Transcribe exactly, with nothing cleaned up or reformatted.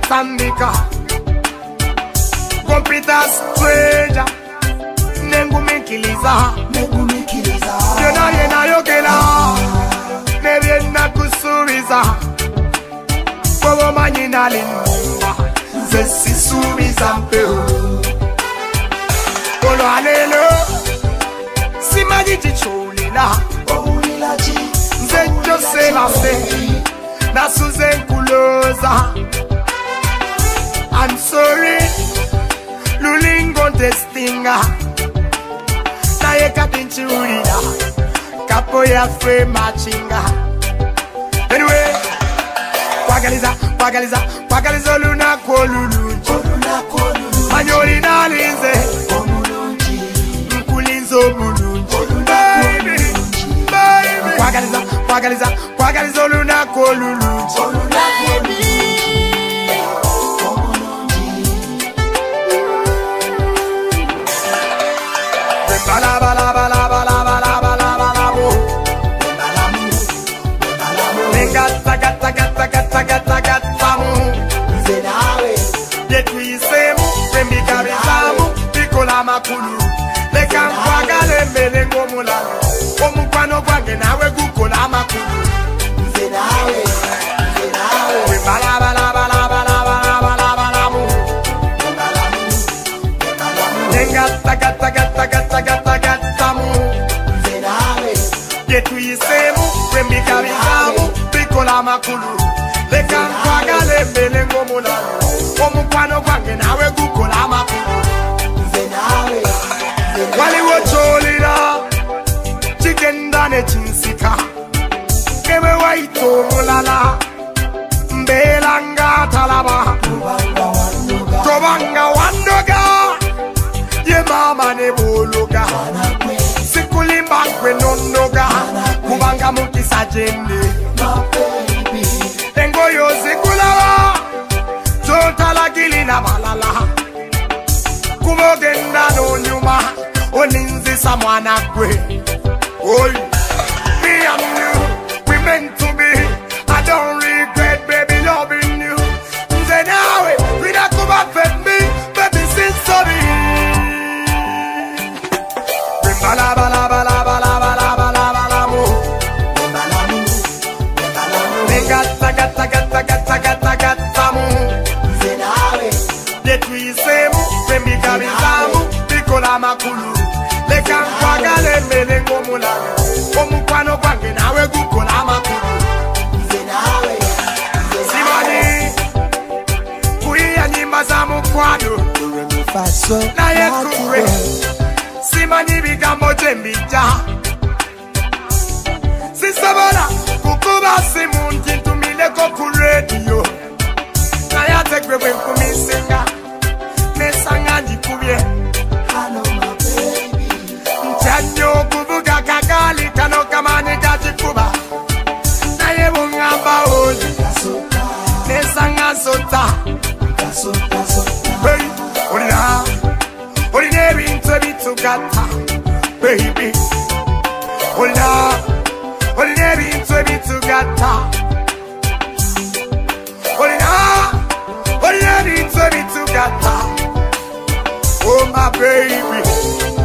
Sandika Kompita stranger Nengumikiliza Nengumikiliza Yena yena yokela Neviena kusubiza Kobo manyina linwa Zesi subiza mpeo Kolo alelo Simaji chichulila Oulila chi Nzejo se la se Nasuze kuloza I'm sorry Lulingo testinga Naye katinchi urida Kapo ya fwe machinga Anyway Kwagaliza, kwagaliza, kwagaliza luna kwa lulunji Manyoli nalinze Mkulinzo mulunji Baby, baby Kwagaliza, kwagaliza, kwagaliza luna kwa lulunji Baby Bala bala bala bala bala bala bala bo. Gata gata gata gata gata gata mu. Zenawe. Yetwisemu, semika bizamu, pikola makulu. Leka kwagale mbele ngomula. Omukwano kwange nawe gukola makulu. Zenawe. Zenawe. Bala bala bala bala bala bala bala mu. Gata gata gata gata gata gata mu. Zenawe. Yetwisemu, semika bizamu. Pikola makulu Leka kwagale mbele ngomula Omukwano kwange nawe gukola makulu Zenawe Wali wocholira Chikenda ne chinsika Kewe waito mulala Mbela nga talaba Tobanga wandoga Ye mama ne bologa Sikulimba kwe nondoga Kubanga mukisa jende Tengo yo zikulawa Jotala gilina balala Kumogenda no nyuma Oninzi samwana kwe Oy Me and you We meant to be I don't regret baby loving you Nze nawe Wina kuba fed me Baby sin sorry Bala bala bala bala bala bala bala mo Gata gata gata gata gata gata mu Zenawe Yetwisemu Semika bizamu Pikola makulu Leka kwagale mbele ngomula Omukwano kwange nawe gukola makulu Zenawe Simani Kuia nyimba za mukwano Na ye kure Simani bigambo jembija Sisabala Kukuba simunti ntumile koku radio Na ya tekwewe kumisinga Nesanga njikubye Hello my baby Nchanyo kubuga kagali Kano kamani kajikuba Na ye mungamba oji Nesanga sota Hey, olina Oline bintu bitu gata Baby Olina Olina bintu bitu gata Olina Olina bintu bitu gata Oh my baby